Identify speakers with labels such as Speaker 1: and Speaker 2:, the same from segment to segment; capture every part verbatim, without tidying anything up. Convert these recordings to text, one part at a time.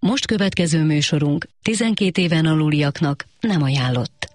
Speaker 1: Most következő műsorunk tizenkét éven aluliaknak nem ajánlott.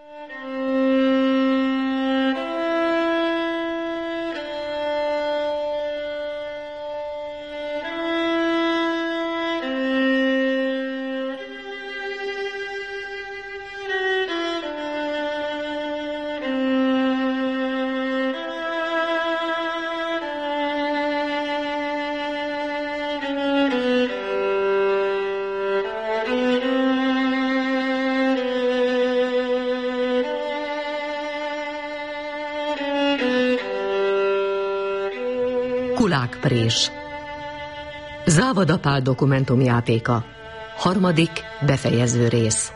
Speaker 2: Kulákprés. Závada Pál dokumentumjátéka. Harmadik, befejező rész.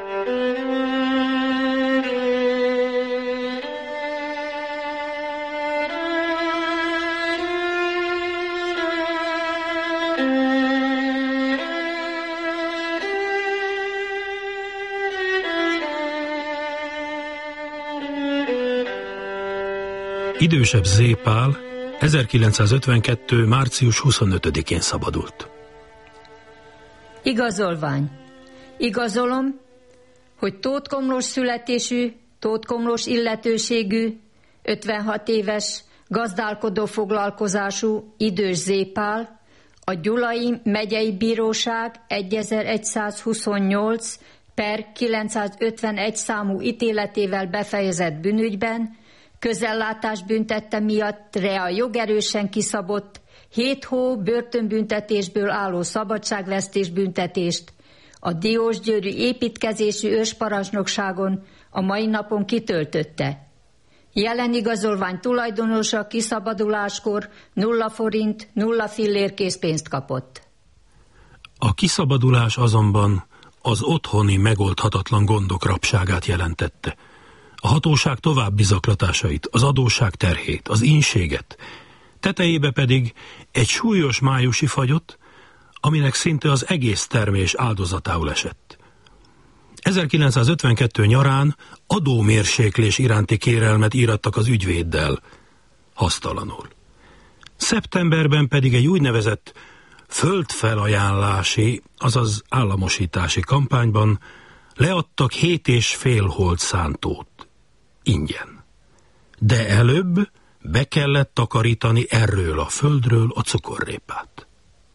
Speaker 3: Idősebb Zé Pál ezerkilencszázötvenkettő. március huszonötödikén szabadult.
Speaker 4: Igazolvány. Igazolom, hogy tótkomlós születésű, tótkomlós illetőségű, ötvenhat éves, gazdálkodó foglalkozású idős Zé Pál a Gyulai Megyei Bíróság ezerszázhuszonnyolc per kilencszázötvenegy számú ítéletével befejezett bűnügyben közellátás büntette miatt rea jogerősen kiszabott hét hó börtönbüntetésből álló szabadságvesztés büntetést a diósgyőri építkezésű ősparancsnokságon a mai napon kitöltötte. Jelen igazolvány tulajdonosa kiszabaduláskor nulla forint, nulla fillér készpénzt kapott.
Speaker 3: A kiszabadulás azonban az otthoni megoldhatatlan gondok rabságát jelentette. A hatóság további zaklatásait, az adósság terhét, az ínséget, tetejébe pedig egy súlyos májusi fagyot, aminek szinte az egész termés áldozatául esett. ezerkilencszázötvenkettő nyarán adómérséklés iránti kérelmet írattak az ügyvéddel, hasztalanul. Szeptemberben pedig egy úgynevezett földfelajánlási, azaz államosítási kampányban leadtak hét és fél hold szántót. Ingyen. De előbb be kellett takarítani erről a földről a cukorrépát.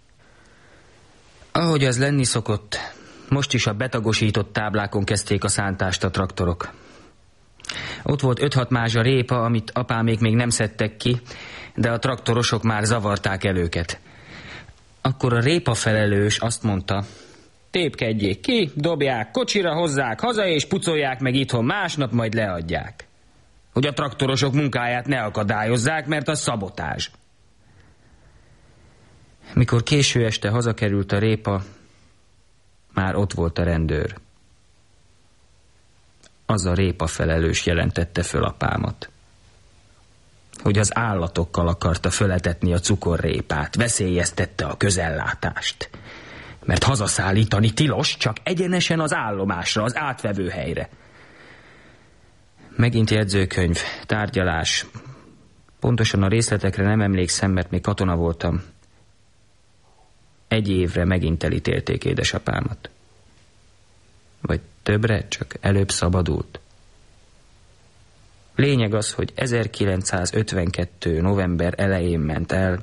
Speaker 5: Ahogy az lenni szokott, most is a betagosított táblákon kezdték a szántást a traktorok. Ott volt öt-hat mázsa répa, amit apámék még nem szedtek ki, de a traktorosok már zavarták el őket. Akkor a répa felelős azt mondta: tépkedjék ki, dobják, kocsira hozzák haza, és pucolják meg itthon, másnap majd leadják. Hogy a traktorosok munkáját ne akadályozzák, mert az szabotázs. Mikor késő este hazakerült a répa, már ott volt a rendőr. Az a répa felelős jelentette föl apámat, hogy az állatokkal akarta föletetni a cukorrépát, veszélyeztette a közellátást. Mert hazaszállítani tilos, csak egyenesen az állomásra, az átvevő helyre. Megint jegyzőkönyv, tárgyalás. Pontosan a részletekre nem emlékszem, mert még katona voltam. Egy évre megint elítélték édesapámat. Vagy többre, csak előbb szabadult. Lényeg az, hogy ezerkilencszázötvenkettő. november elején ment el,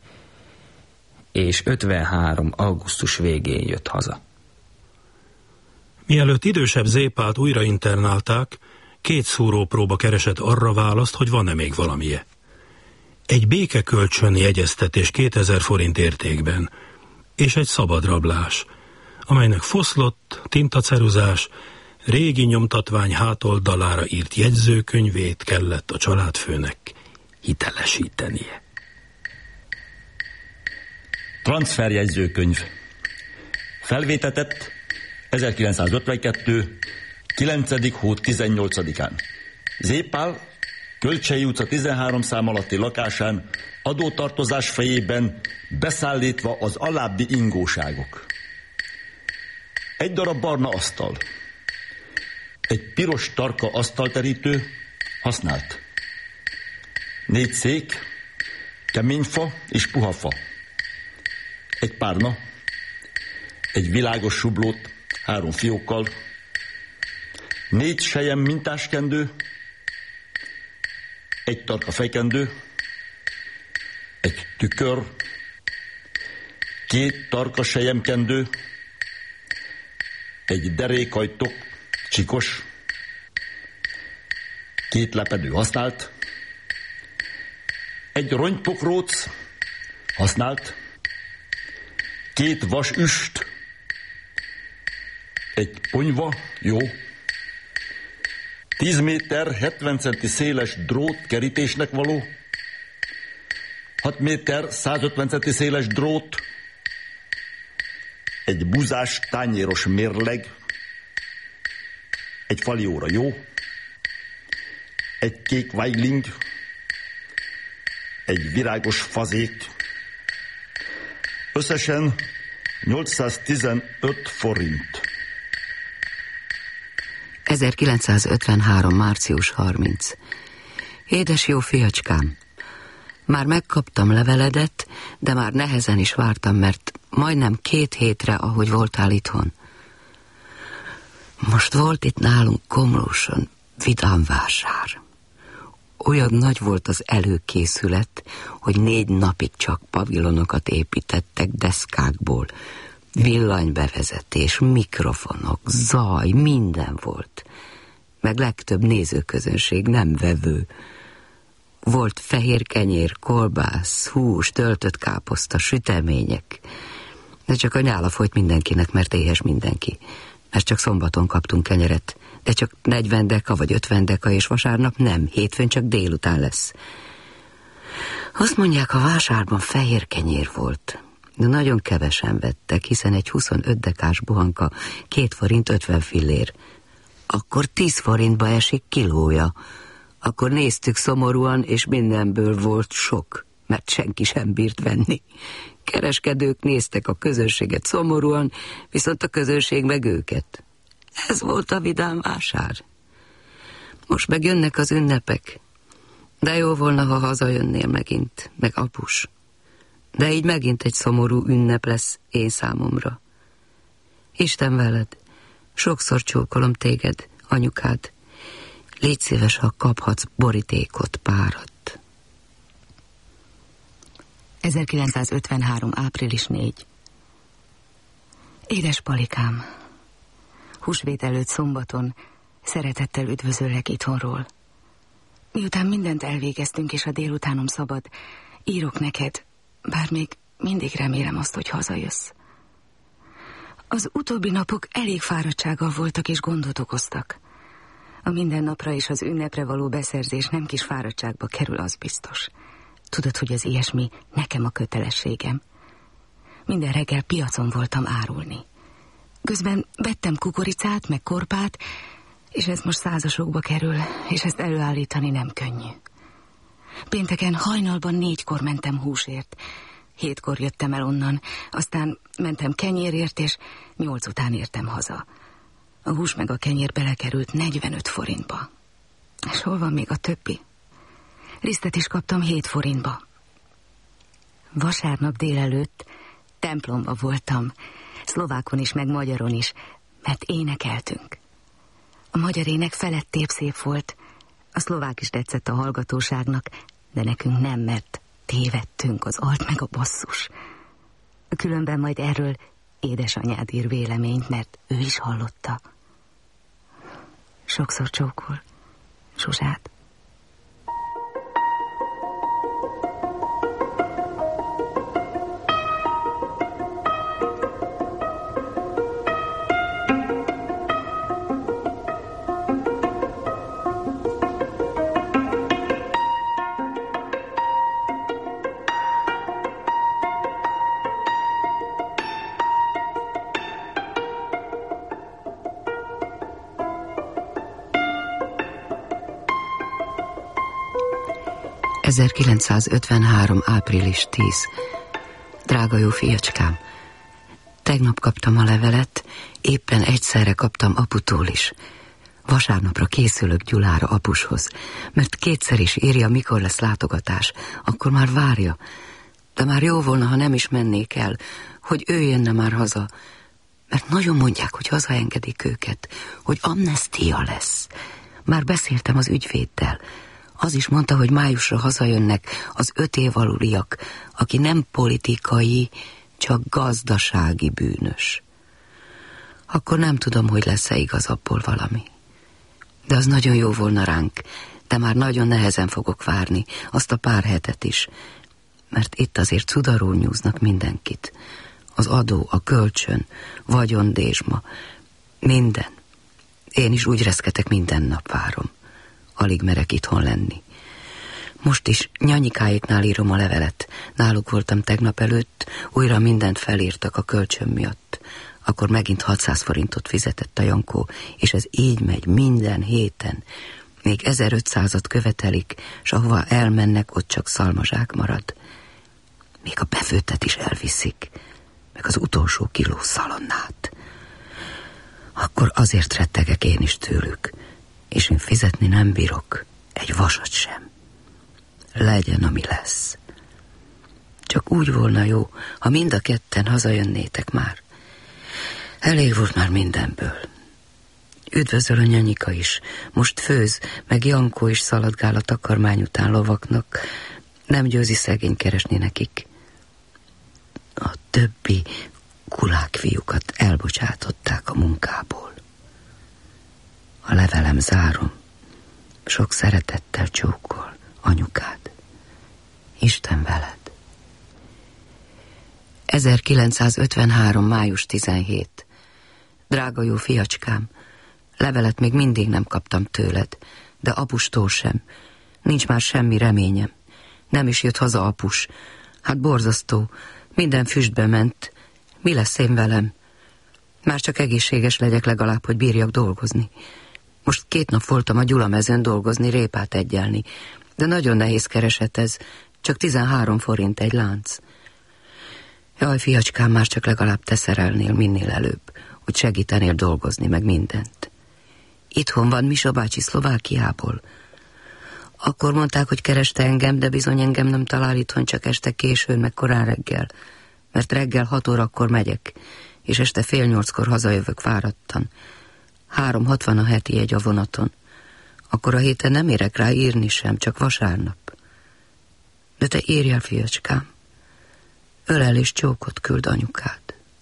Speaker 5: és ötvenhárom. augusztus végén jött haza.
Speaker 3: Mielőtt idősebb Zé Pált újra internálták, két szúrópróba keresett arra választ, hogy van-e még valamije. Egy békekölcsöni egyeztetés kétezer forint értékben, és egy szabadrablás, amelynek foszlott, tintaceruzás, régi nyomtatvány hátoldalára írt jegyzőkönyvét kellett a családfőnek hitelesítenie.
Speaker 6: Transferjegyzőkönyv. Felvétetett ezerkilencszázötvenkettő. kilencedik hó tizennyolcadikán. Zé Pál Kölcsei utca tizenhárom szám alatti lakásán adótartozás fejében beszállítva az alábbi ingóságok. Egy darab barna asztal. Egy piros tarka asztalterítő, használt. Négy szék, keményfa és puhafa. Egy párna. egy világos sublót három fiókkal, négy sejem mintáskendő, egy tarka fejkendő, egy tükör, két tarka selyemkendő, egy derékhajtok, csikos, két lepedő használt, egy rongypokróc használt, két vas üst, egy ponyva, jó, tíz méter, hetven centi széles drót kerítésnek való, hat méter, száz ötven centi széles drót, egy buzás, tányéros mérleg, egy falióra, jó, egy kék weigling, egy virágos fazék, összesen nyolcszáztizenöt forint.
Speaker 7: ezerkilencszázötvenhárom. március harmincadika. Édes jó fiacskám, már megkaptam leveledet, de már nehezen is vártam, mert majdnem két hétre, ahogy voltál itthon. Most volt itt nálunk Komlóson vidámvásár. Olyan nagy volt az előkészület, hogy négy napig csak pavilonokat építettek deszkákból. Villanybevezetés, mikrofonok, zaj, minden volt. Meg legtöbb nézőközönség, nem vevő. Volt fehér kenyér, kolbász, hús, töltött káposzta, sütemények. De csak a nyála folyt mindenkinek, mert éhes mindenki. Mert csak szombaton kaptunk kenyeret, de csak negyven deka vagy ötven deka, és vasárnap nem, hétfőn csak délután lesz. Azt mondják, a vásárban fehér kenyér volt, de nagyon kevesen vettek, hiszen egy huszonöt dekás buhanka két forint ötven fillér. Akkor tíz forintba esik kilója. Akkor néztük szomorúan, és mindenből volt sok, mert senki sem bírt venni. Kereskedők néztek a közönséget szomorúan, viszont a közönség meg őket. Ez volt a vidám vásár. Most meg jönnek az ünnepek. De jó volna, ha hazajönnél megint, meg apus. De így megint egy szomorú ünnep lesz én számomra. Isten veled, sokszor csókolom téged, anyukád. Légy szíves, ha kaphatsz borítékot, párat.
Speaker 1: ezerkilencszázötvenhárom. április negyedike. Édes Palikám, húsvét előtt szombaton szeretettel üdvözöllek itthonról. Miután mindent elvégeztünk, és a délutánom szabad, írok neked, bár még mindig remélem azt, hogy hazajössz. Az utóbbi napok elég fáradtsággal voltak és gondot okoztak. A mindennapra és az ünnepre való beszerzés nem kis fáradtságba kerül, az biztos. Tudod, hogy az ilyesmi nekem a kötelességem. Minden reggel piacon voltam árulni. Közben vettem kukoricát, meg korpát, és ez most százasokba kerül, és ezt előállítani nem könnyű. Pénteken hajnalban négykor mentem húsért, hétkor jöttem el onnan, aztán mentem kenyérért, és nyolc után értem haza. A hús meg a kenyér belekerült negyvenöt forintba. És hol van még a többi? Lisztet is kaptam hét forintba. Vasárnap délelőtt templomba voltam, szlovákon is, meg magyaron is, mert énekeltünk. A magyar ének felettébb szép volt, a szlovák is tetszett a hallgatóságnak, de nekünk nem, mert tévedtünk, az alt meg a basszus. Különben majd erről édesanyád ír véleményt, mert ő is hallotta. Sokszor csókol, Zsuzsád.
Speaker 7: ezerkilencszázötvenhárom. április tízedike. Drága jó fiacskám, tegnap kaptam a levelet, éppen egyszerre kaptam aputól is. Vasárnapra készülök Gyulára apushoz, mert kétszer is írja, mikor lesz látogatás, akkor már várja. De már jó volna, ha nem is mennék el, hogy ő jönne már haza, mert nagyon mondják, hogy hazaengedik őket, hogy amnestia lesz. Már beszéltem az ügyvéddel. Az is mondta, hogy májusra hazajönnek az öt év aluliak, aki nem politikai, csak gazdasági bűnös. Akkor nem tudom, hogy lesz-e igaz abból valami. De az nagyon jó volna ránk, de már nagyon nehezen fogok várni, azt a pár hetet is, mert itt azért cudarul nyúznak mindenkit. Az adó, a kölcsön, vagyondésma, minden. Én is úgy reszketek, minden nap várom. Alig merek itthon lenni. Most is Nyanikáéknál írom a levelet. Náluk voltam tegnap előtt, újra mindent felírtak a kölcsön miatt. Akkor megint hatszáz forintot fizetett a Jankó, és ez így megy minden héten. Még ezerötszázat követelik, s ahova elmennek, ott csak szalmazsák marad. Még a befőttet is elviszik, meg az utolsó kiló szalonnát. Akkor azért rettegek én is tőlük, és én fizetni nem bírok, egy vasat sem. Legyen, ami lesz. Csak úgy volna jó, ha mind a ketten hazajönnétek már. Elég volt már mindenből. Üdvözöl a Nyanyika is. Most főz, meg Jankó is szaladgál a takarmány után lovaknak. Nem győzi szegény keresni nekik. A többi kulák fiúkat elbocsátották a munkából. A levelem zárom. Sok szeretettel csókol, anyukád. Isten veled. ezerkilencszázötvenhárom. május tizenhetedike. Drága jó fiacskám, levelet még mindig nem kaptam tőled, de apustól sem. Nincs már semmi reményem. Nem is jött haza apus. Hát borzasztó, minden füstbe ment. Mi lesz én velem? Már csak egészséges legyek legalább, hogy bírjak dolgozni. Most két nap voltam a Gyulamezőn dolgozni, répát egyelni, de nagyon nehéz kereset ez, csak tizenhárom forint egy lánc. Jaj, fiacskám, már csak legalább te szerelnél minél előbb, hogy segítenél dolgozni, meg mindent. Itthon van Misa bácsi Szlovákiából. Akkor mondták, hogy kereste engem, de bizony engem nem talál itthon, csak este későn, meg korán reggel. Mert reggel hat órakor megyek, és este fél nyolckor hazajövök fáradtan. Három hatvan a heti jegy a vonaton. Akkor a héten nem érek rá írni sem, csak vasárnap. De te írjál, fiacskám. Ölel és csókot küld anyukád.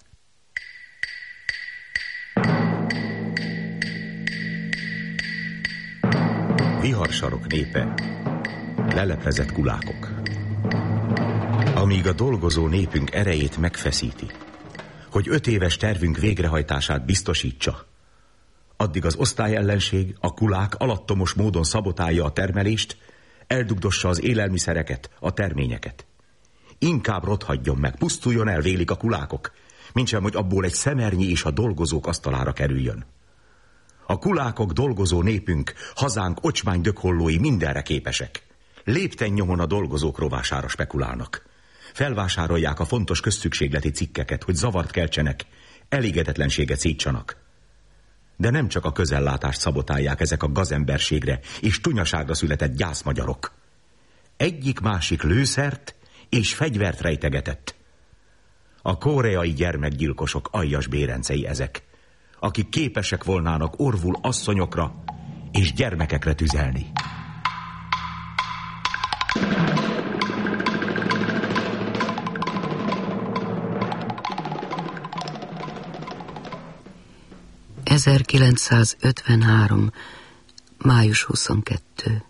Speaker 8: Viharsarok népe, leleplezett kulákok. Amíg a dolgozó népünk erejét megfeszíti, hogy öt éves tervünk végrehajtását biztosítsa, addig az osztályellenség, a kulák alattomos módon szabotálja a termelést, eldugdossa az élelmiszereket, a terményeket. Inkább rothadjon meg, pusztuljon el, vélik a kulákok, mintsem, hogy abból egy szemernyi is a dolgozók asztalára kerüljön. A kulákok dolgozó népünk, hazánk ocsmány dökhollói mindenre képesek. Lépten nyomon a dolgozók rovására spekulálnak. Felvásárolják a fontos közszükségleti cikkeket, hogy zavart keltsenek, elégedetlenséget szítsanak. De nem csak a közellátást szabotálják ezek a gazemberségre és tunyaságra született gyászmagyarok. Egyik-másik lőszert és fegyvert rejtegetett. A koreai gyermekgyilkosok aljas bérencei ezek, akik képesek volnának orvul asszonyokra és gyermekekre tüzelni.
Speaker 7: ezerkilencszázötvenhárom. május huszonkettő.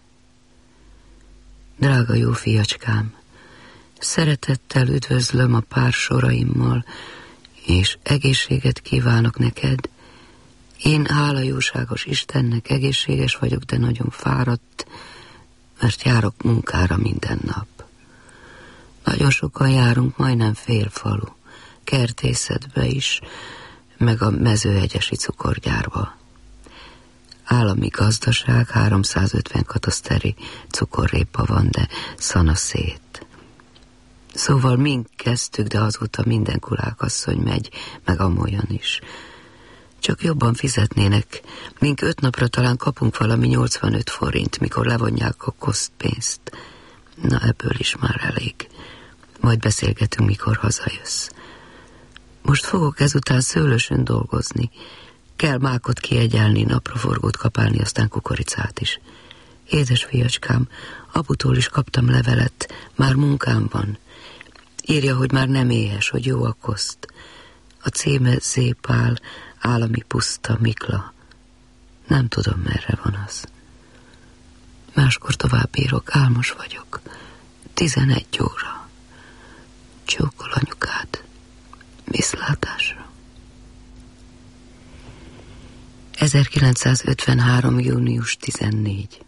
Speaker 7: Drága jó fiacskám, szeretettel üdvözlöm a pár soraimmal, és egészséget kívánok neked. Én hálajóságos Istennek egészséges vagyok, de nagyon fáradt, mert járok munkára minden nap. Nagyon sokan járunk, majdnem fél falu, kertészetbe is, meg a mezőhegyesi cukorgyárba. Állami gazdaság, háromszázötven kataszteri cukorrépa van, de szana szét. Szóval mink kezdtük, de azóta minden kulákasszony megy, meg amolyan is. Csak jobban fizetnének, mink öt napra talán kapunk valami nyolcvanöt forint, mikor levonják a kosztpénzt. Na, ebből is már elég. Majd beszélgetünk, mikor hazajössz. Most fogok ezután Szőlősön dolgozni. Kell mákot kiegyelni, napraforgót kapálni, aztán kukoricát is. Édes fiacskám, aputól is kaptam levelet, már munkám van. Írja, hogy már nem éhes, hogy jó a koszt. A címe Zépál, állami puszta, Mikla. Nem tudom, merre van az. Máskor tovább írok, álmos vagyok. Tizenegy óra. Csókol anyukád. Viszlátásra. ezerkilencszázötvenhárom. június tizennégy.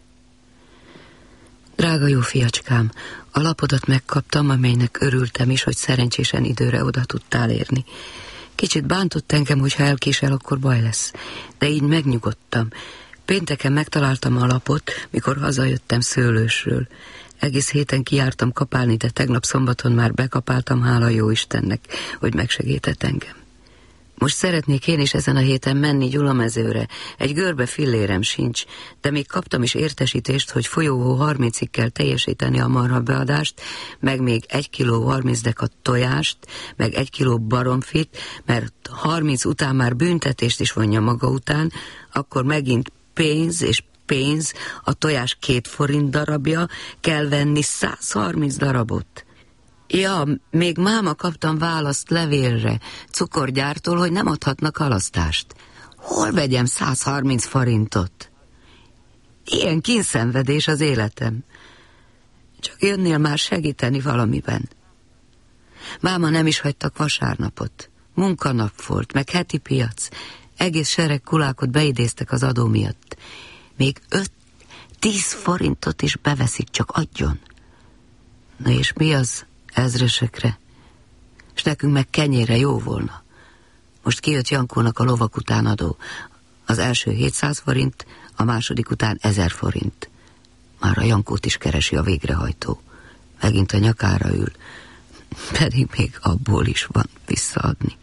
Speaker 7: Drága jó fiacskám, a lapodat megkaptam, amelynek örültem is, hogy szerencsésen időre oda tudtál érni. Kicsit bántott engem, hogy ha elkésel, akkor baj lesz. De így megnyugodtam. Pénteken megtaláltam a lapot, mikor hazajöttem Szőlősről. Egész héten kijártam kapálni, de tegnap szombaton már bekapáltam, hála jó Istennek, hogy megsegített engem. Most szeretnék én is ezen a héten menni Gyulamezőre. Egy görbe fillérem sincs, de még kaptam is értesítést, hogy folyóhó harmincig kell teljesíteni a marhabeadást, meg még egy kiló harminc dekat tojást, meg egy kiló baromfit, mert harminc után már büntetést is vonja maga után, akkor megint pénz és pénz, a tojás két forint darabja, kell venni száz harminc darabot. Ja, még máma kaptam választ levélre, cukorgyártól, hogy nem adhatnak halasztást. Hol vegyem száz harminc forintot? Ilyen kínszenvedés az életem. Csak jönnél már segíteni valamiben. Máma nem is hagytak vasárnapot. Munkanap volt, meg heti piac. Egész sereg kulákot beidéztek az adó miatt. Még öt, tíz forintot is beveszik, csak adjon. Na és mi az? Ezresekre, s nekünk meg kenyére jó volna. Most kijött Jankónak a lovak után adó. Az első hétszáz forint, a második után ezer forint. Már a Jankót is keresi a végrehajtó. Megint a nyakára ül, pedig még abból is van visszaadni.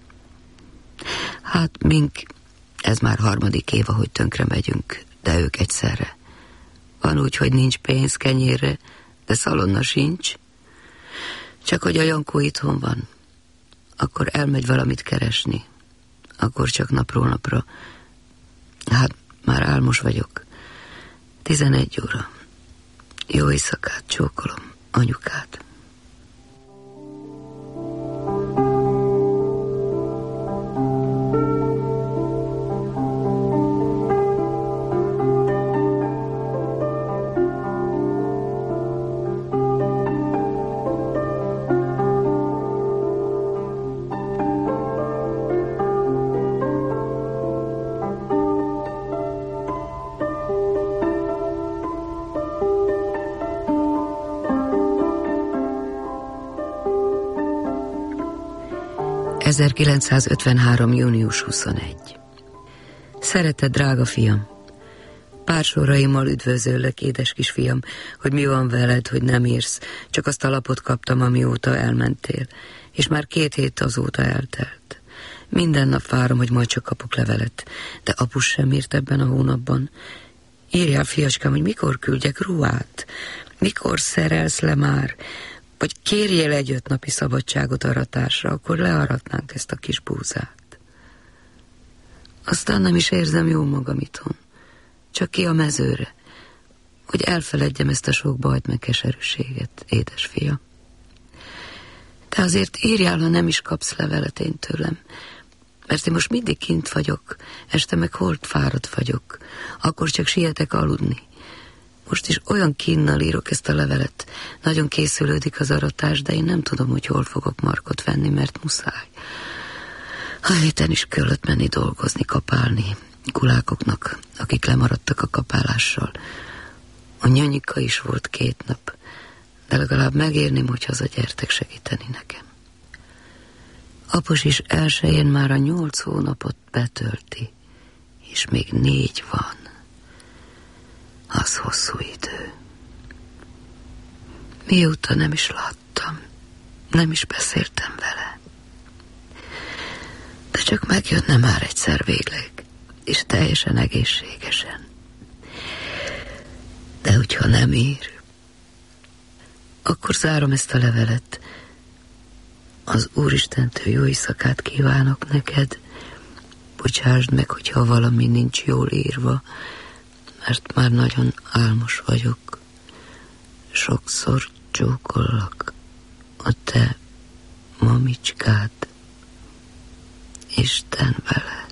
Speaker 7: Hát mink, ez már harmadik év, ahogy tönkre megyünk, de ők egyszerre. Van úgy, hogy nincs pénz kenyérre, de szalonna sincs. Csak hogy a Jankó itthon van, akkor elmegy valamit keresni, akkor csak napról napra. Hát már álmos vagyok. Tizenegy óra. Jó éjszakát, csókolom, anyukát. ezerkilencszázötvenhárom. június huszonegy. Szeretett drága fiam, pár soraimmal üdvözöllek, édes kisfiam, hogy mi van veled, hogy nem írsz, csak azt a lapot kaptam, amióta elmentél, és már két hét azóta eltelt. Minden nap várom, hogy majd csak kapok levelet, de apus sem írt ebben a hónapban. Írjál, fiacskám, hogy mikor küldjek ruhát, mikor szerelsz le már, vagy kérjél egy öt napi szabadságot aratásra, akkor learatnánk ezt a kis búzát. Aztán nem is érzem jól magam itthon. Csak ki a mezőre, hogy elfeledjem ezt a sok bajt meg keserűséget, édes fia. Te azért írjál, ha nem is kapsz levelet én tőlem, mert én most mindig kint vagyok, este meg holt fáradt vagyok, akkor csak sietek aludni. Most is olyan kínnal írok ezt a levelet. Nagyon készülődik az aratás, de én nem tudom, hogy hol fogok markot venni, mert muszáj. A héten is kellett menni dolgozni, kapálni. Kulákoknak, akik lemaradtak a kapálással. A Nyanyika is volt két nap, de legalább megérném, hogy hazagyertek segíteni nekem. Apus is elsőjén már a nyolc hónapot betölti, és még négy van. Az hosszú idő. Mióta nem is láttam, nem is beszéltem vele. De csak megjönne már egyszer végleg, és teljesen egészségesen. De hogyha nem ír, akkor zárom ezt a levelet. Az Úristentől jó éjszakát kívánok neked. Bocsásd meg, hogyha valami nincs jól írva, mert már nagyon álmos vagyok. Sokszor csókollak, a te mamicskád. Isten veled.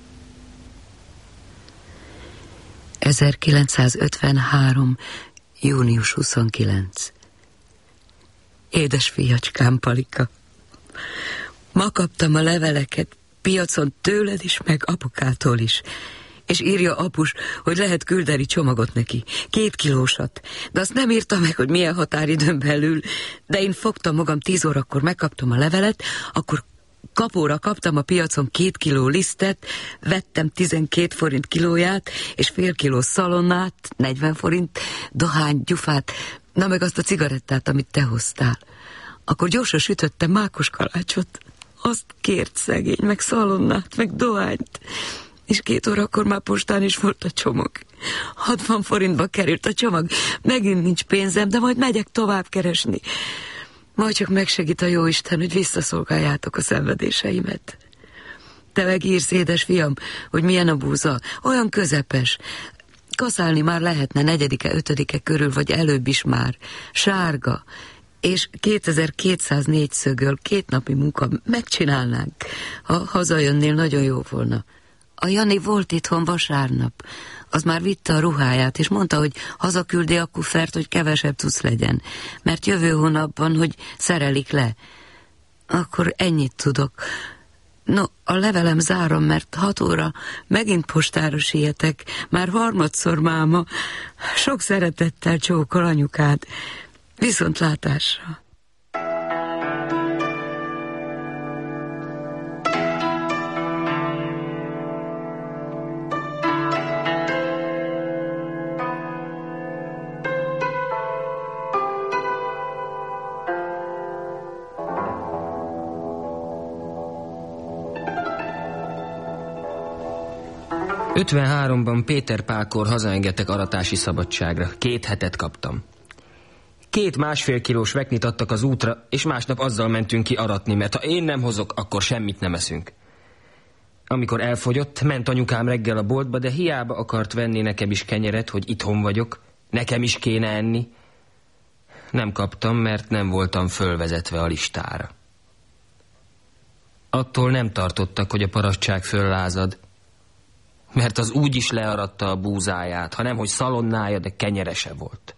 Speaker 7: ezerkilencszázötvenhárom. június huszonkilenc. Édes fiacskám, Palika, ma kaptam a leveleket piacon tőled is, meg apukától is. És írja apus, hogy lehet küldeni csomagot neki. Két kilósat. De azt nem írta meg, hogy milyen határidőn belül. De én fogtam magam, tíz órakor megkaptam a levelet, akkor kapóra kaptam a piacon két kiló lisztet, vettem tizenkét forint kilóját, és fél kiló szalonnát, negyven forint, dohány, gyufát, na meg azt a cigarettát, amit te hoztál. Akkor gyorsan sütöttem mákos kalácsot. Azt kért szegény, meg szalonnát, meg dohányt. És két órakor már postán is volt a csomag. hatvan forintba került a csomag. Megint nincs pénzem, de majd megyek tovább keresni. Majd csak megsegít a jóisten, hogy visszaszolgáljátok a szenvedéseimet. Te megírsz, édes fiam, hogy milyen a búza. Olyan közepes. Kaszálni már lehetne negyedike, ötödike körül, vagy előbb is már. Sárga. És kétezer-kétszáznégy szögöl, két napi munka, megcsinálnánk. Ha hazajönnél, nagyon jó volna. A Jani volt itthon vasárnap. Az már vitte a ruháját, és mondta, hogy hazaküldi a kuffert, hogy kevesebb cucc legyen. Mert jövő hónapban, hogy szerelik le. Akkor ennyit tudok. No, a levelem zárom, mert hat óra megint postára sietek. Már harmadszor, máma. Sok szeretettel csókol anyukád. Viszontlátásra.
Speaker 5: ötvenháromban Péter Pálkor hazaengedtek aratási szabadságra. Két hetet kaptam. Két másfél kilós veknit adtak az útra, és másnap azzal mentünk ki aratni, mert ha én nem hozok, akkor semmit nem eszünk. Amikor elfogyott, ment anyukám reggel a boltba, de hiába akart venni nekem is kenyeret, hogy itthon vagyok, nekem is kéne enni. Nem kaptam, mert nem voltam fölvezetve a listára. Attól nem tartottak, hogy a parasztság föllázad, mert az úgy is learatta a búzáját, hanem hogy szalonnája, de kenyere se volt.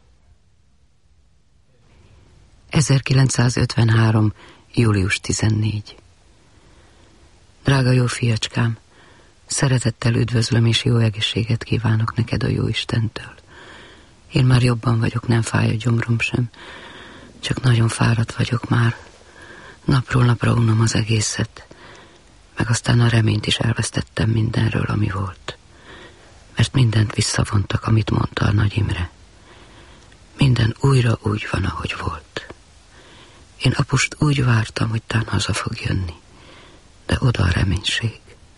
Speaker 7: ezerkilencszázötvenhárom. július tizennégy. Drága jó fiacskám, szeretettel üdvözlöm és jó egészséget kívánok neked a Jóistentől. Én már jobban vagyok, nem fáj a gyomrom sem, csak nagyon fáradt vagyok már. Napról napra unom az egészet, meg aztán a reményt is elvesztettem mindenről, ami volt. Mert mindent visszavontak, amit mondta a Nagy Imre. Minden újra úgy van, ahogy volt. Én apust úgy vártam, hogy tán haza fog jönni, de oda a reménység.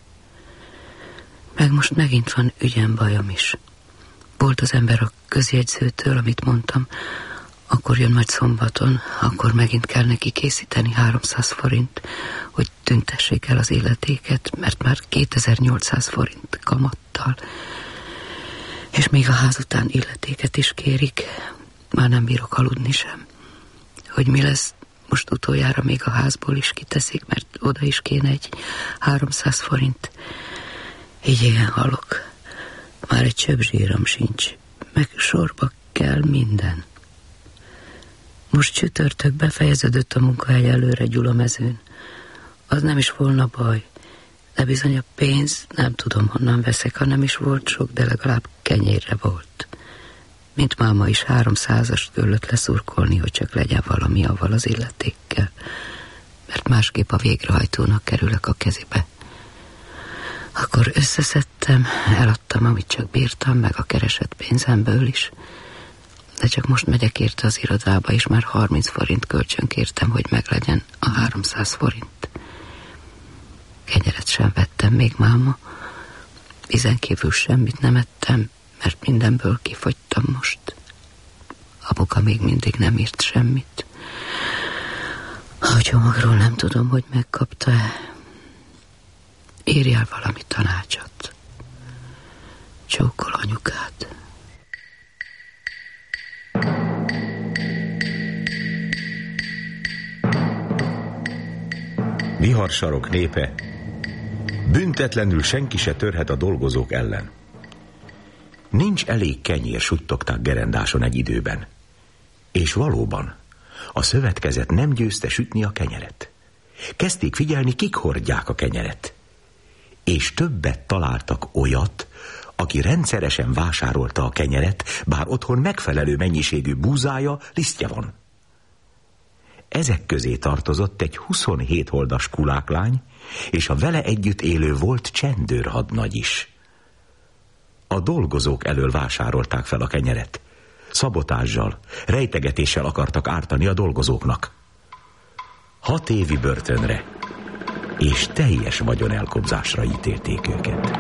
Speaker 7: Meg most megint van ügyem, bajom is. Volt az ember a közjegyzőtől, amit mondtam, akkor jön majd szombaton, akkor megint kell neki készíteni háromszáz forint, hogy tüntessék el az illetéket, mert már kétezer-nyolcszáz forint kamattal. És még a ház után illetéket is kérik, már nem bírok aludni sem. Hogy mi lesz, most utoljára még a házból is kiteszik, mert oda is kéne egy háromszáz forint. Így ilyen halok. Már egy csöpp zsírom sincs, meg sorba kell minden. Most csütörtök befejeződött a munkahely előre Gyulamezőn. Az nem is volna baj, de bizony a pénz nem tudom honnan veszek, ha nem is volt sok, de legalább kenyérre volt. Mint máma is háromszázast kellett leszurkolni, hogy csak legyen valami avval az illetékkel, mert másképp a végrehajtónak kerülök a kezébe. Akkor összeszedtem, eladtam, amit csak bírtam, meg a keresett pénzemből is, de csak most megyek érte az irodába, és már harminc forint kölcsön kértem, hogy meglegyen a háromszáz forint. Kenyeret sem vettem még, máma. Vízen kívül semmit nem ettem, mert mindenből kifogytam most. Apuka még mindig nem írt semmit. A csomagról nem tudom, hogy megkapta-e. Írjál valami tanácsot. Csókol anyukád.
Speaker 8: Viharsarok népe. Büntetlenül senki se törhet a dolgozók ellen. Nincs elég kenyér, suttogták gerendáson egy időben. És valóban, a szövetkezet nem győzte sütni a kenyeret. Kezdték figyelni, kik hordják a kenyeret. És többet találtak olyat, aki rendszeresen vásárolta a kenyeret, bár otthon megfelelő mennyiségű búzája, lisztje van. Ezek közé tartozott egy huszonhét holdas kuláklány, és a vele együtt élő volt csendőrhadnagy is. A dolgozók elől vásárolták fel a kenyeret. Szabotással, rejtegetéssel akartak ártani a dolgozóknak. Hat évi börtönre és teljes vagyonelkobzásra ítélték őket.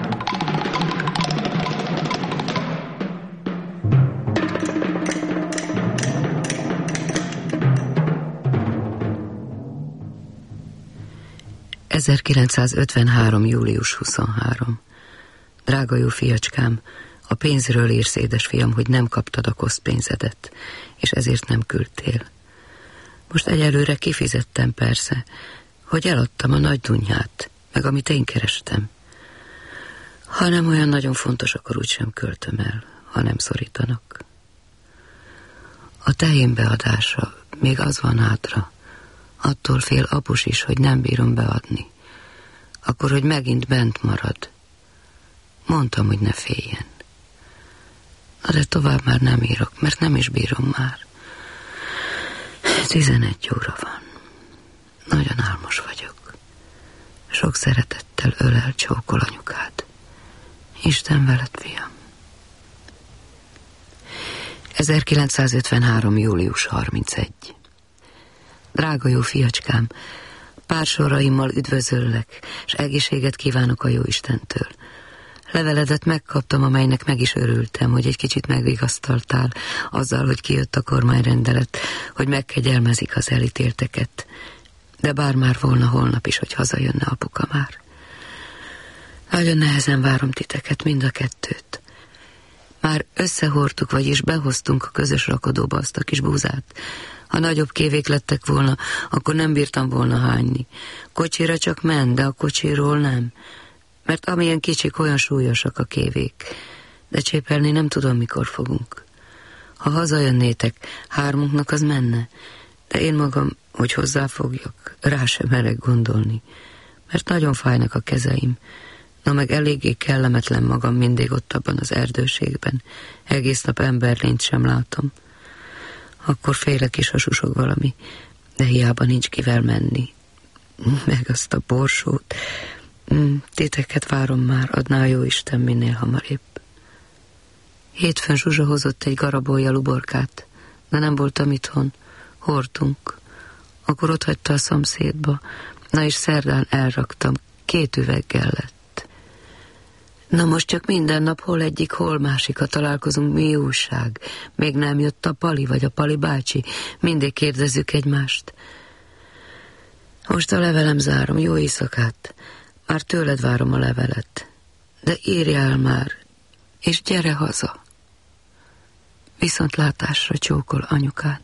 Speaker 7: ezerkilencszázötvenhárom. július huszonharmadika. Drága jó fiacskám, a pénzről írsz, édes fiam, hogy nem kaptad a kosztpénzedet, és ezért nem küldtél. Most egyelőre kifizettem persze, hogy eladtam a nagy dunyát, meg amit én kerestem. Ha nem olyan nagyon fontos, akkor úgysem költöm el, ha nem szorítanak. A tehén beadása, még az van hátra. Attól fél apus is, hogy nem bírom beadni. Akkor, hogy megint bent marad. Mondtam, hogy ne féljen. Na de tovább már nem írok, mert nem is bírom már. Tizenegy óra van. Nagyon álmos vagyok. Sok szeretettel ölel, csókol anyukád. Isten veled, fiam. ezerkilencszázötvenhárom. július harmincegyedike. Drága jó fiacskám, pár soraimmal üdvözöllek, és egészséget kívánok a Jóistentől. Leveledet megkaptam, amelynek meg is örültem, hogy egy kicsit megvigasztaltál azzal, hogy kijött a kormányrendelet, hogy megkegyelmezik az elítélteket. De bár már volna holnap is, hogy hazajönne apuka már. Nagyon nehezen várom titeket, mind a kettőt. Már összehordtuk, vagyis behoztunk a közös rakodóba azt a kis búzát. Ha nagyobb kévék lettek volna, akkor nem bírtam volna hányni. Kocsira csak ment, de a kocsiról nem. Mert amilyen kicsik, olyan súlyosak a kévék. De csépelni nem tudom, mikor fogunk. Ha hazajönnétek, hármunknak az menne. De én magam, hogy hozzáfogjak, rá sem merek gondolni. Mert nagyon fájnak a kezeim. Na meg eléggé kellemetlen magam mindig ott abban az erdőségben. Egész nap emberlényt sem látom. Akkor félek is, ha susog valami, de hiába nincs kivel menni. Meg azt a borsót. Titeket várom már, adná a Jóisten minél hamarabb. Hétfőn Zsuzsa hozott egy garabolja uborkát, de nem voltam itthon. Hordtunk. Akkor ott hagyta a szomszédba, na és szerdán elraktam, két üveggel lett. Na most csak minden nap hol egyik, hol másikat találkozunk, mi újság. Még nem jött a Pali vagy a Pali bácsi, mindig kérdezzük egymást. Most a levelem zárom, jó éjszakát. Már tőled várom a levelet. De írjál már, és gyere haza. Viszontlátásra, csókol anyukád.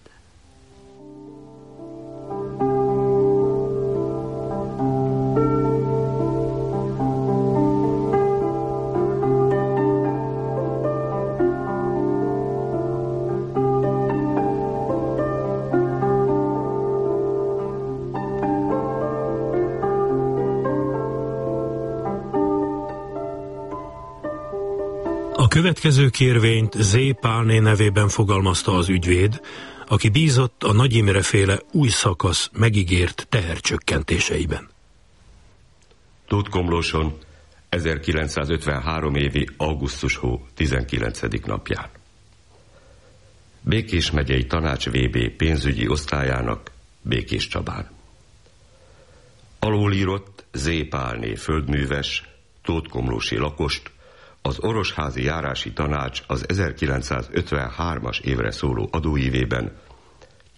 Speaker 3: A következő kérvényt Z. Pálné nevében fogalmazta az ügyvéd, aki bízott a Nagy Imre féle új szakasz megígért tehercsökkentéseiben.
Speaker 9: Tóth Komlóson ezerkilencszázötvenhárom évi augusztus hó tizenkilencedik napján. Békés megyei tanács vé bé pénzügyi osztályának Békés Csabán. Alulírott Z. Pálné földműves, Tóth Komlósi lakost az Orosházi Járási Tanács az ezerkilencszázötvenhármas évre szóló adóívében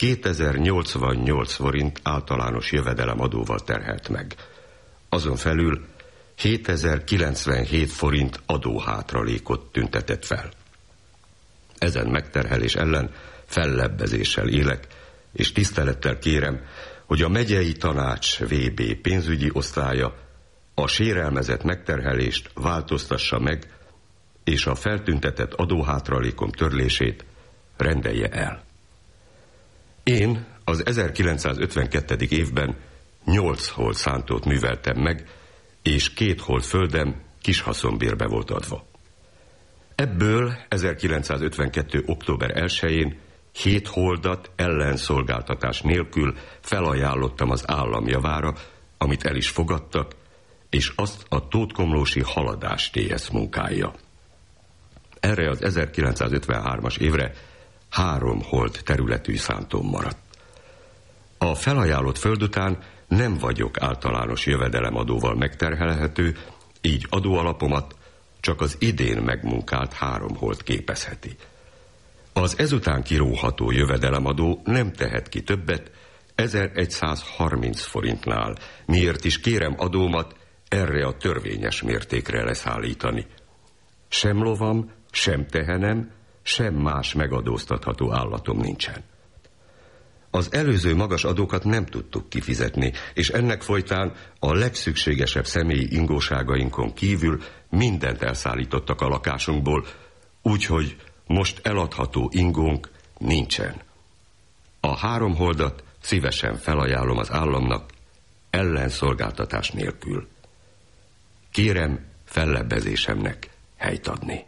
Speaker 9: kétezer-nyolcvannyolc forint általános jövedelemadóval terhelt meg. Azon felül hétezer-kilencvenhét forint adóhátralékot tüntetett fel. Ezen megterhelés ellen fellebbezéssel élek, és tisztelettel kérem, hogy a megyei tanács vé bé pénzügyi osztálya a sérelmezett megterhelést változtassa meg, és a feltüntetett adóhátralékom törlését rendelje el. Én az ezerkilencszázötvenkettő évben nyolc hold szántót műveltem meg, és két hold földem kishaszonbérbe volt adva. Ebből ezerkilencszázötvenkettő október elsején hét holdat ellenszolgáltatás nélkül felajánlottam az állam javára, amit el is fogadtak, és azt a tótkomlósi Haladás té es munkája. Erre az ezerkilencszázötvenhármas évre három hold területű szántóm maradt. A felajánlott föld után nem vagyok általános jövedelemadóval megterhelhető, így adóalapomat csak az idén megmunkált három hold képezheti. Az ezután kiróható jövedelemadó nem tehet ki többet ezerszázharminc forintnál, miért is kérem adómat erre a törvényes mértékre leszállítani. Sem lovam, sem tehenem, sem más megadóztatható állatom nincsen. Az előző magas adókat nem tudtuk kifizetni, és ennek folytán a legszükségesebb személyi ingóságainkon kívül mindent elszállítottak a lakásunkból, úgyhogy most eladható ingónk nincsen. A három holdat szívesen felajánlom az államnak ellenszolgáltatás nélkül. Kérem fellebbezésemnek helyt adni.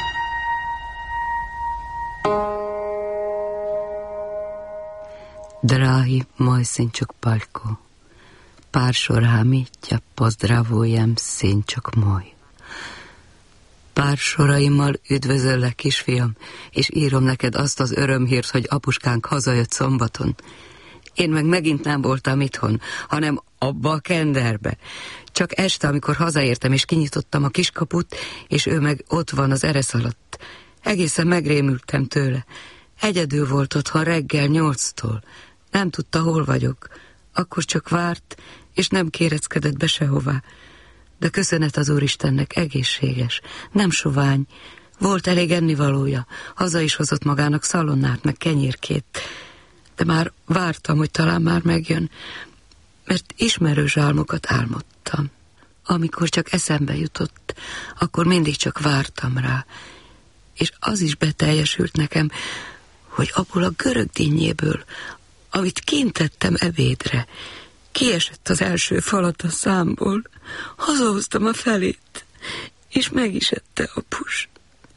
Speaker 7: Drahý môj synčok Paľko, pár sorami ťa pozdravujem, synčok môj. Pár soraimmal üdvözöllek, kisfiam, és írom neked azt az örömhírt, hogy apuskánk hazajött szombaton. Én meg megint nem voltam itthon, hanem abba a kenderbe. Csak este, amikor hazaértem és kinyitottam a kiskaput, és ő meg ott van az eresz alatt. Egészen megrémültem tőle. Egyedül volt otthon reggel nyolctól. Nem tudta, hol vagyok. Akkor csak várt, és nem kéreckedett be sehová. De köszönet az Úristennek, egészséges, nem sovány. Volt elég ennivalója, haza is hozott magának szalonnát, meg kenyérkét. De már vártam, hogy talán már megjön, mert ismerős álmokat álmodtam. Amikor csak eszembe jutott, akkor mindig csak vártam rá. És az is beteljesült nekem, hogy abból a görög dinnyéből, amit kint tettem ebédre, kiesett az első falat a számból, hazahoztam a felét, és meg is ette apus.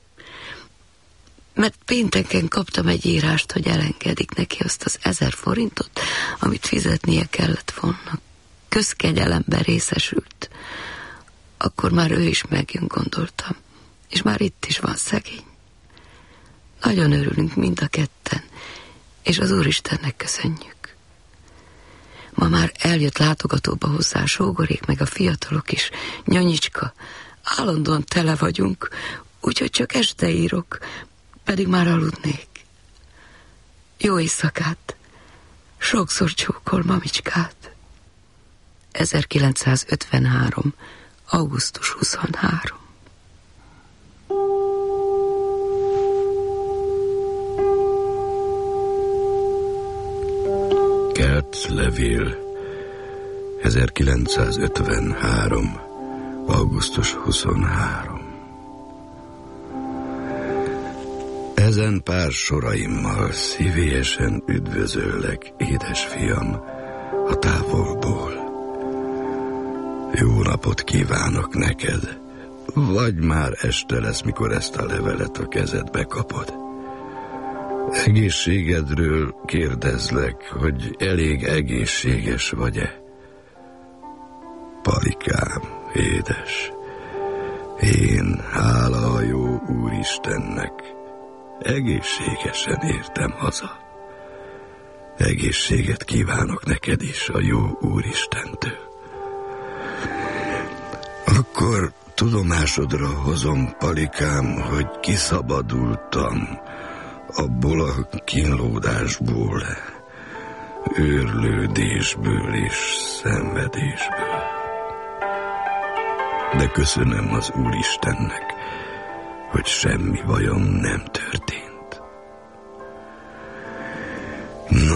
Speaker 7: Mert pénteken kaptam egy írást, hogy elengedik neki azt az ezer forintot, amit fizetnie kellett volna. Közkegyelemben részesült. Akkor már ő is megjön, gondoltam, és már itt is van szegény. Nagyon örülünk mind a ketten, és az Úristennek köszönjük. Ma már eljött látogatóba hozzá a sógorék, meg a fiatalok is, Nyanyicska. Állandóan tele vagyunk, úgyhogy csak este írok, pedig már aludnék. Jó éjszakát, sokszor csókol mamicskát. ezerkilencszázötvenhárom. augusztus huszonharmadika.
Speaker 10: Kelt levél, ezerkilencszázötvenhárom. augusztus huszonharmadika. Ezen pár soraimmal szívélyesen üdvözöllek, édesfiam, a távolból. Jó napot kívánok neked, vagy már este lesz, mikor ezt a levelet a kezedbe kapod. Egészségedről kérdezlek, hogy elég egészséges vagy-e? Palikám, édes, én, hála a jó Úristennek, egészségesen értem haza. Egészséget kívánok neked is a jó Úristentől. Akkor tudomásodra hozom, Palikám, hogy kiszabadultam abból a kínlódásból, őrlődésből és szenvedésből. De köszönöm az Úristennek, hogy semmi bajom nem történt. No,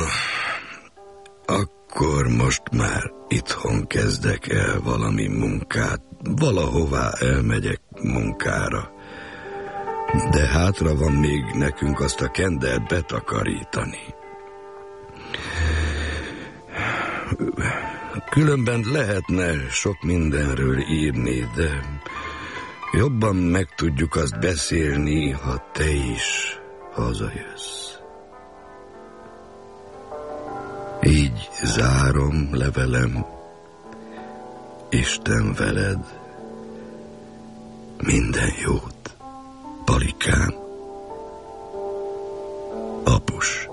Speaker 10: akkor most már itthon kezdek el valami munkát, valahová elmegyek munkára. De hátra van még nekünk azt a kendert betakarítani. Különben lehetne sok mindenről írni, de jobban meg tudjuk azt beszélni, ha te is hazajössz. Így zárom levelem, Isten veled, minden jót, Palikám, Apus.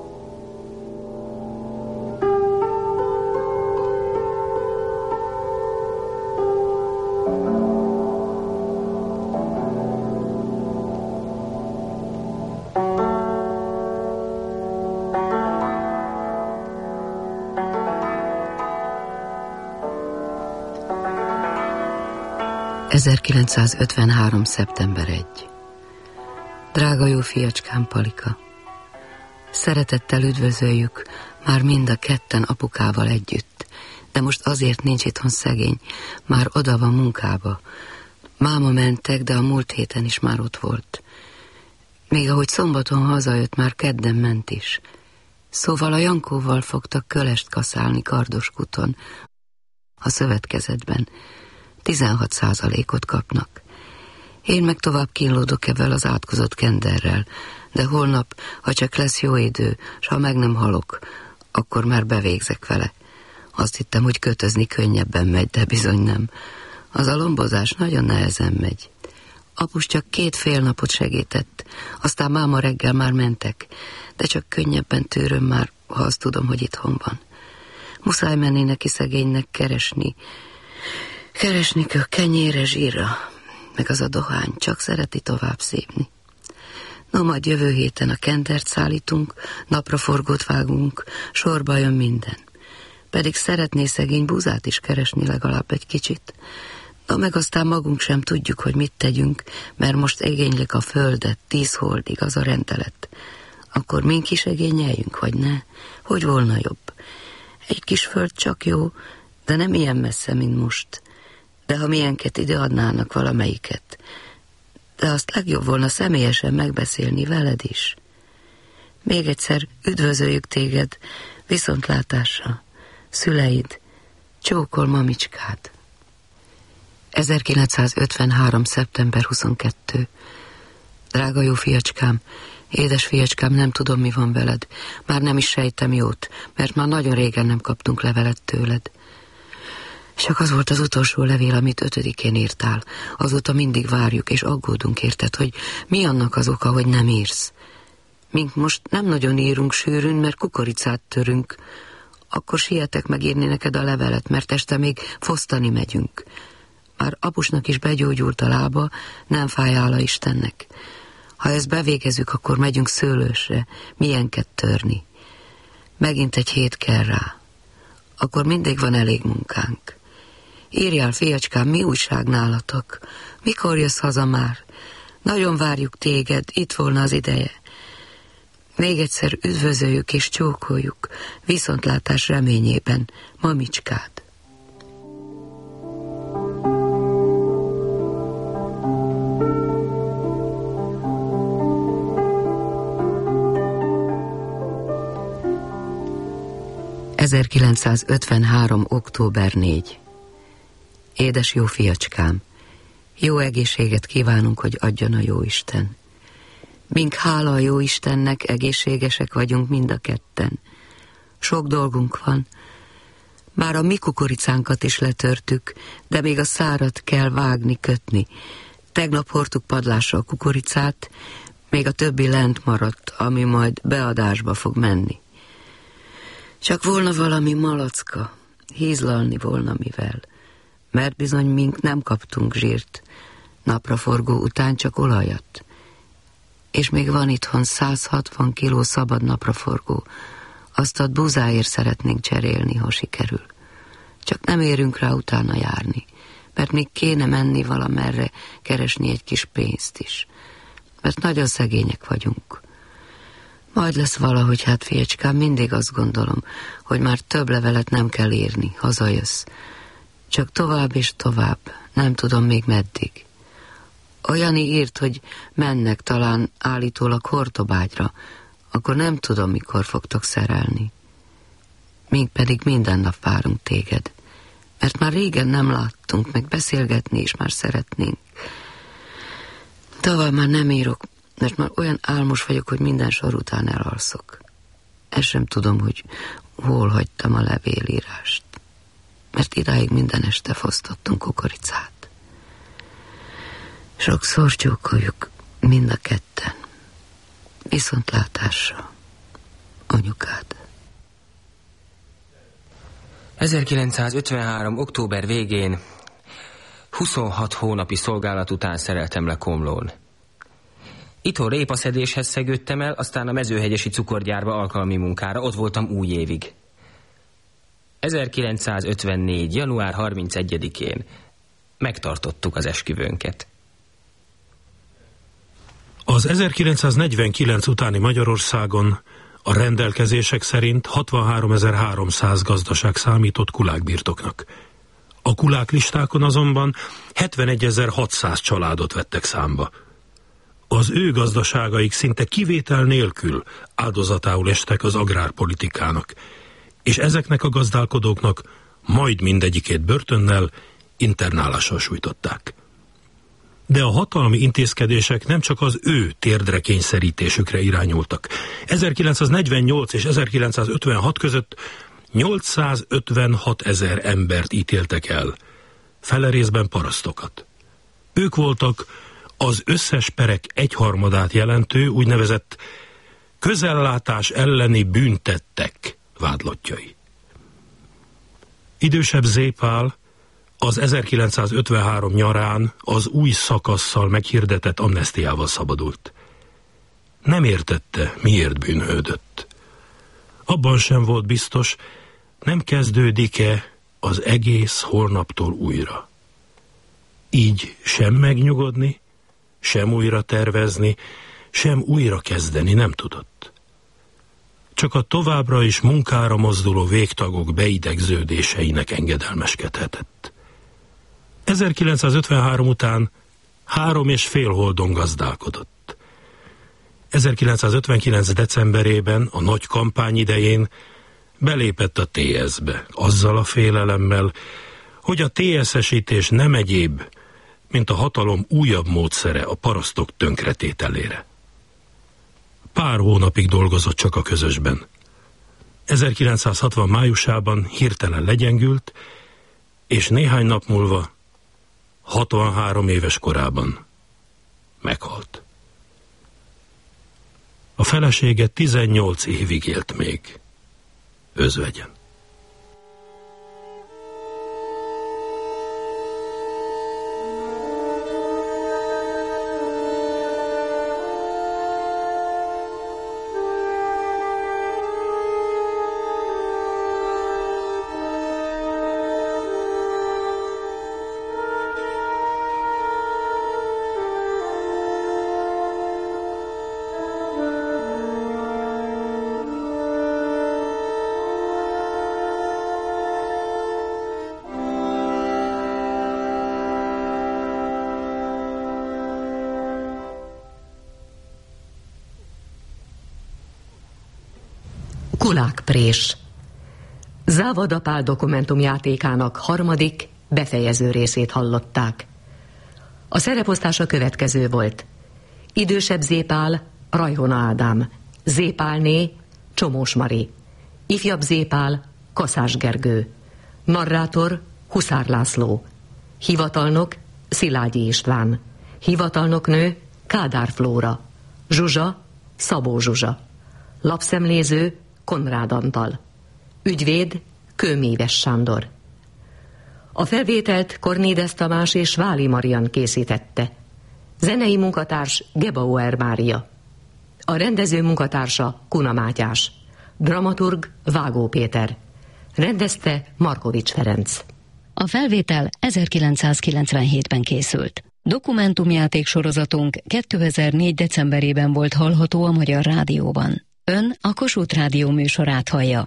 Speaker 7: ezerkilencszázötvenhárom. szeptember elseje. Drága jó fiacskám, Palika, szeretettel üdvözöljük már mind a ketten apukával együtt, de most azért nincs itthon szegény, már oda van munkába. Máma mentek, de a múlt héten is már ott volt. Még ahogy szombaton hazajött, már kedden ment is. Szóval a Jankóval fogtak kölest kaszálni Kardoskuton, a szövetkezetben. tizenhat százalékot kapnak. Én meg tovább kínlódok ebben az átkozott kenderrel, de holnap, ha csak lesz jó idő, s ha meg nem halok, akkor már bevégzek vele. Azt hittem, hogy kötözni könnyebben megy, de bizony nem. Az a lombozás nagyon nehezen megy. Apus csak két fél napot segített, aztán máma reggel már mentek, de csak könnyebben tűröm már, ha azt tudom, hogy itthon van. Muszáj menni neki szegénynek keresni, Keresni kell kenyére, zsírra, meg az a dohány, csak szereti tovább szívni. No, majd jövő héten a kendert szállítunk, napraforgót vágunk, sorba jön minden. Pedig szeretné szegény búzát is keresni legalább egy kicsit. No, meg aztán magunk sem tudjuk, hogy mit tegyünk, mert most egénylik a földet tíz holdig, az a rendelet. Akkor mink is egényeljünk, vagy ne? Hogy volna jobb? Egy kis föld csak jó, de nem ilyen messze, mint most. De ha milyenket ide adnának valamelyiket, de azt legjobb volna személyesen megbeszélni veled is. Még egyszer üdvözöljük téged, viszontlátásra, szüleid, csókol mamicskád. ezerkilencszázötvenhárom. szeptember huszonkettő. Drága jó fiacskám, édes fiacskám, nem tudom, mi van veled. Már nem is sejtem jót, mert már nagyon régen nem kaptunk levelet tőled. Csak az volt az utolsó levél, amit ötödikén írtál. Azóta mindig várjuk és aggódunk, érted, hogy mi annak az oka, hogy nem írsz. Mink most nem nagyon írunk sűrűn, mert kukoricát törünk. Akkor sietek megírni neked a levelet, mert este még fosztani megyünk. Már apusnak is begyógyult a lába, nem fáj, hála Istennek. Ha ezt bevégezzük, akkor megyünk szőlősre, milyenket törni. Megint egy hét kell rá. Akkor mindig van elég munkánk. Írjál, fiacskám, mi újság nálatok? Mikor jössz haza már? Nagyon várjuk téged, itt volna az ideje. Még egyszer üdvözöljük és csókoljuk, viszontlátás reményében, mamicskád. ezerkilencszázötvenhárom. október negyedike. Édes jó fiacskám, jó egészséget kívánunk, hogy adjon a Jóisten. Mink hála a Jóistennek, egészségesek vagyunk mind a ketten. Sok dolgunk van. Már a mi kukoricánkat is letörtük, de még a szárat kell vágni, kötni. Tegnap hordtuk padlásra a kukoricát, még a többi lent maradt, ami majd beadásba fog menni. Csak volna valami malacka, hízlalni volna mivel, mert bizony mink nem kaptunk zsírt, napraforgó után csak olajat. És még van itthon száz hatvan kiló szabad napraforgó, Azt a búzáért szeretnénk cserélni, ha sikerül. Csak nem érünk rá utána járni, mert még kéne menni valamerre, keresni egy kis pénzt is. Mert nagyon szegények vagyunk. Majd lesz valahogy, hát fiecskám, mindig azt gondolom, hogy már több levelet nem kell írni, hazajössz. Csak tovább és tovább, nem tudom még meddig. A Jani írt, hogy mennek talán állítólag Hortobágyra, akkor nem tudom, mikor fogtok szerelni. Mink pedig minden nap várunk téged, mert már régen nem láttunk, meg beszélgetni is már szeretnénk. Tovább már nem írok, mert már olyan álmos vagyok, hogy minden sor után elalszok. Ezt sem tudom, hogy hol hagytam a levélírást, mert idáig minden este fosztottunk kukoricát. Sokszor csókoljuk mind a ketten. Viszontlátásra, anyukád.
Speaker 5: ezerkilencszázötvenhárom. október végén huszonhat hónapi szolgálat után szereltem le Komlón. Itthon répaszedéshez szegődtem el, aztán a mezőhegyesi cukorgyárba alkalmi munkára, ott voltam újévig. ezerkilencszázötvennégy. január harmincegyedikén megtartottuk az esküvőnket.
Speaker 3: Az ezerkilencszáznegyvenkilenc utáni Magyarországon a rendelkezések szerint hatvanháromezer-háromszáz gazdaság számított kulákbirtoknak. A kuláklistákon azonban hetvenegyezer-hatszáz családot vettek számba. Az ő gazdaságaik szinte kivétel nélkül áldozatául estek az agrárpolitikának, és ezeknek a gazdálkodóknak majd mindegyikét börtönnel, internálással sújtották. De a hatalmi intézkedések nem csak az ő térdre kényszerítésükre irányultak. ezerkilencszáznegyvennyolc és ezerkilencszázötvenhat között nyolcszázötvenhat ezer embert ítéltek el, fele részben parasztokat. Ők voltak az összes perek egyharmadát jelentő úgynevezett közellátás elleni bűntettek vádlottjai. Idősebb Zépál az ezerkilencszázötvenhárom nyarán az új szakasszal meghirdetett amnesztiával szabadult. Nem értette, miért bűnhődött. Abban sem volt biztos, nem kezdődik-e az egész holnaptól újra. Így sem megnyugodni, sem újra tervezni, sem újra kezdeni nem tudott. Csak a továbbra is munkára mozduló végtagok beidegződéseinek engedelmeskedhetett. ezerkilencszázötvenhárom után három és fél holdon gazdálkodott. ezerkilencszázötvenkilenc decemberében, a nagy kampány idején belépett a té es-be, azzal a félelemmel, hogy a té es-esítés nem egyéb, mint a hatalom újabb módszere a parasztok tönkretételére. Pár hónapig dolgozott csak a közösben. ezerkilencszázhatvan májusában hirtelen legyengült, és néhány nap múlva, hatvanhárom éves korában meghalt. A felesége tizennyolc évig élt még, özvegyen.
Speaker 2: Kulákprés. Závada Pál dokumentumjátékának harmadik, befejező részét hallották. A szereposztás a következő volt. Idősebb Zépál, Rajhona Ádám. Zépálné, Csomós Mari. Ifjabb Zépál, Kaszás Gergő. Narrátor, Huszár László. Hivatalnok, Szilágyi István. Hivatalnoknő, Kádár Flóra. Zsuzsa, Szabó Zsuzsa. Lapszemléző, Konrád Antal. Ügyvéd, Kőméves Sándor. A felvételt Kornédes Tamás és Váli Marian készítette. Zenei munkatárs Gebauer Mária. A rendező munkatársa Kuna Mátyás. dramaturg Vágó Péter, rendezte Markovics Ferenc.
Speaker 11: A felvétel ezerkilencszázkilencvenhétben készült. Dokumentumjáték sorozatunk kétezer-négy decemberében volt hallható a Magyar Rádióban. Ön a Kossuth Rádió műsorát hallja.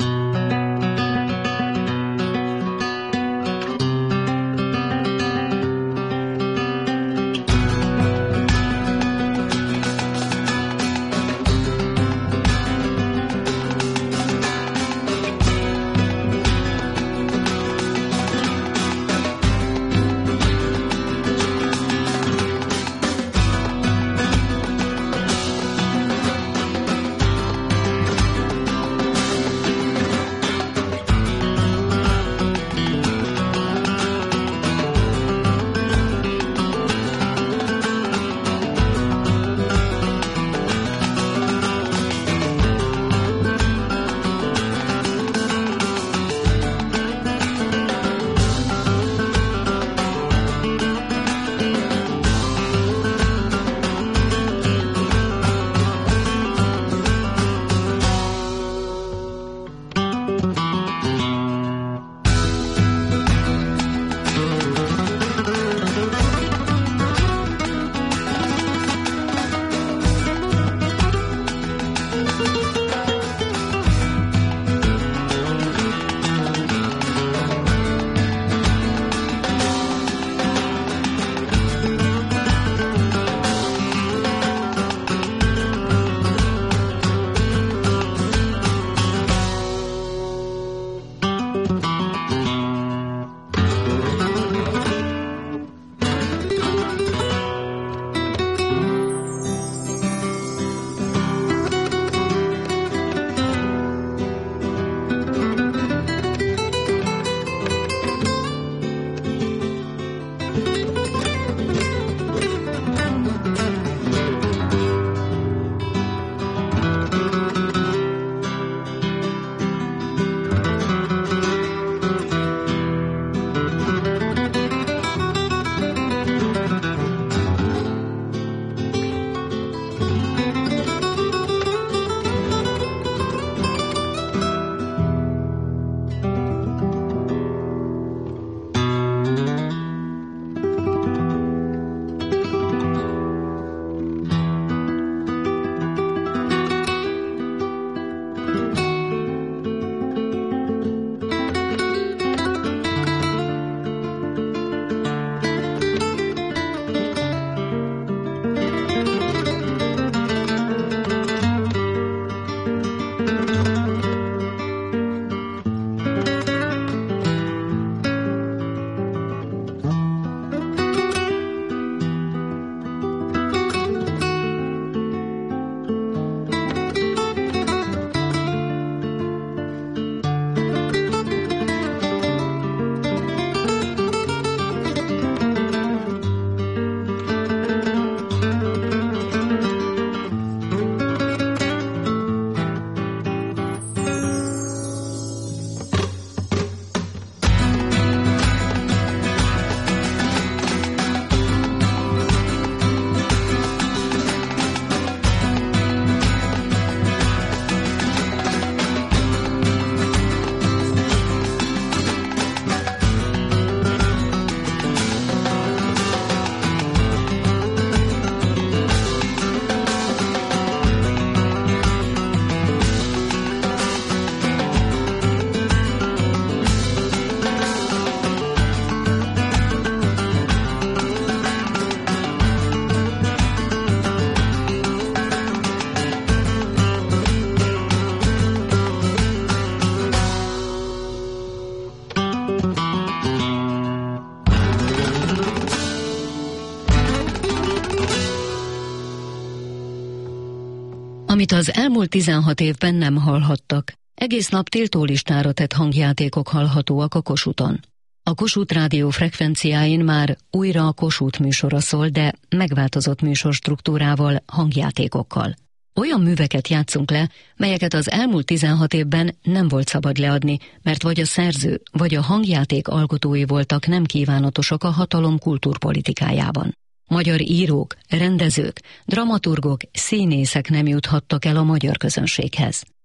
Speaker 11: amit az elmúlt tizenhat évben nem hallhattak. Egész nap tiltólistára tett hangjátékok hallhatóak a Kossuthon. A Kossuth Rádió frekvenciáin már újra a Kossuth műsora szól, de megváltozott műsorstruktúrával, hangjátékokkal. Olyan műveket játszunk le, melyeket az elmúlt tizenhat évben nem volt szabad leadni, mert vagy a szerző, vagy a hangjáték alkotói voltak nem kívánatosak a hatalom kultúrpolitikájában. Magyar írók, rendezők, dramaturgok, színészek nem juthattak el a magyar közönséghez.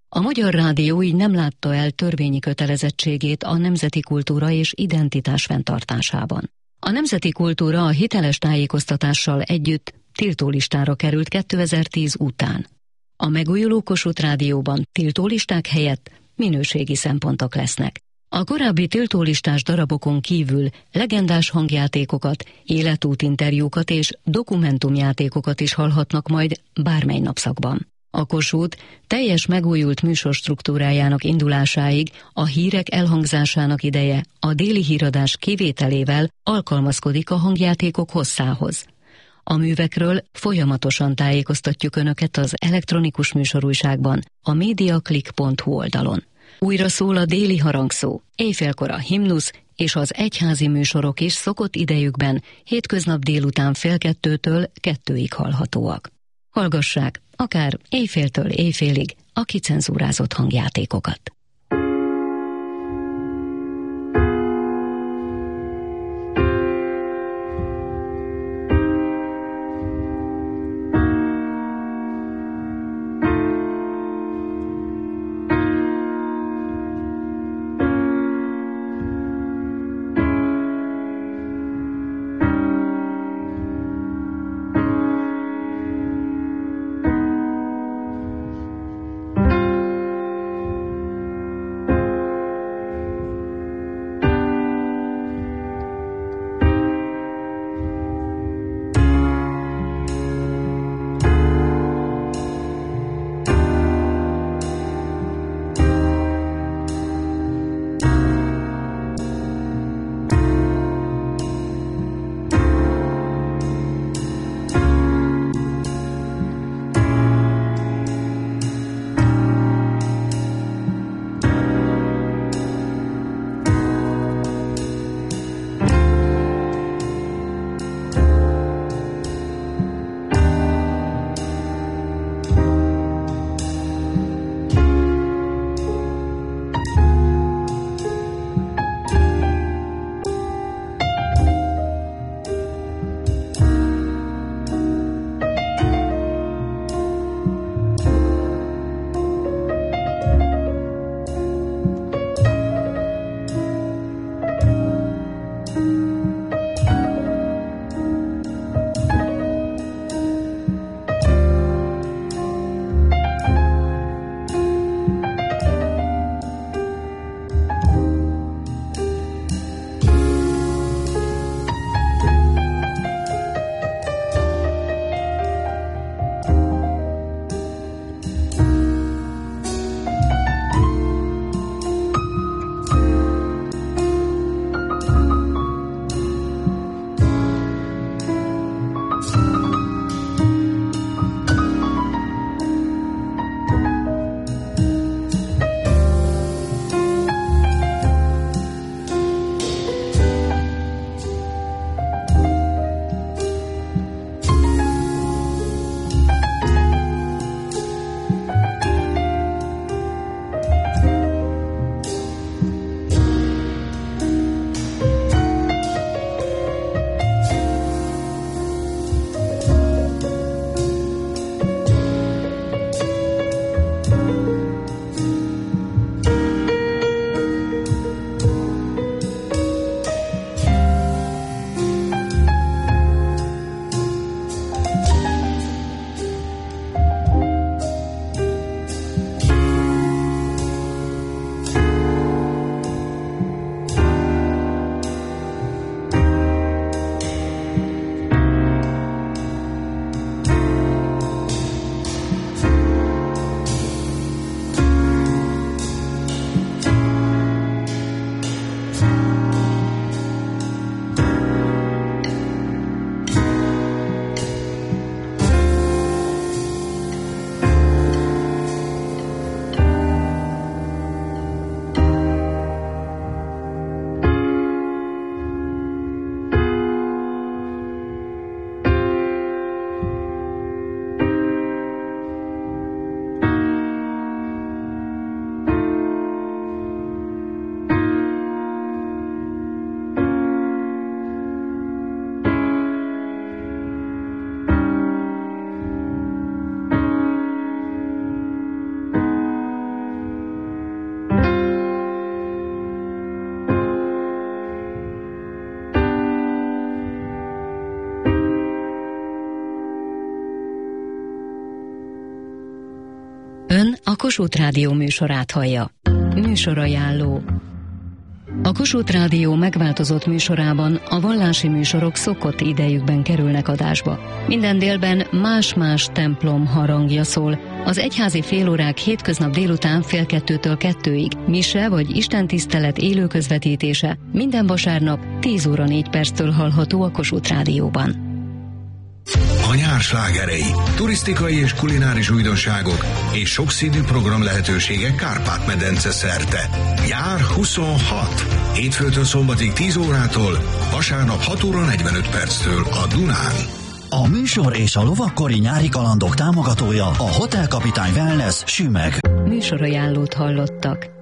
Speaker 11: A Magyar Rádió így nem látta el törvényi kötelezettségét a nemzeti kultúra és identitás fenntartásában. A nemzeti kultúra a hiteles tájékoztatással együtt tiltólistára került kétezer-tíz után. A megújuló Kossuth Rádióban tiltólisták helyett minőségi szempontok lesznek. A korábbi tiltólistás darabokon kívül legendás hangjátékokat, életútinterjúkat és dokumentumjátékokat is hallhatnak majd bármely napszakban. A Kossuth teljes megújult műsorstruktúrájának indulásáig a hírek elhangzásának ideje a déli híradás kivételével alkalmazkodik a hangjátékok hosszához. A művekről folyamatosan tájékoztatjuk Önöket az elektronikus műsorújságban, a mediaclick pont hu oldalon. Újra szól a déli harangszó, éjfélkor a himnusz és az egyházi műsorok is szokott idejükben hétköznap délután fél kettőtől kettőig hallhatóak. Hallgassák akár éjféltől éjfélig a kicenzúrázott hangjátékokat. a Kossuth Rádió műsorát hallja. Műsorajánló. A Kossuth Rádió megváltozott műsorában a vallási műsorok szokott idejükben kerülnek adásba. Minden délben más-más templom harangja szól. Az egyházi félórák hétköznap délután fél kettőtől kettőig, mise vagy istentisztelet élő közvetítése minden vasárnap tíz óra négy perctől hallható a Kossuth Rádióban.
Speaker 12: A nyár slágerei, turisztikai és kulináris újdonságok és sokszínű program lehetőségek Kárpát-medence szerte. Nyár huszonhat. Hétfőtől szombatig tíz órától, vasárnap hat óra negyvenöt perctől a Dunán.
Speaker 13: A műsor és a lovakkori nyári kalandok támogatója a Hotel Kapitány Wellness Sümeg.
Speaker 11: Műsorajánlót hallottak.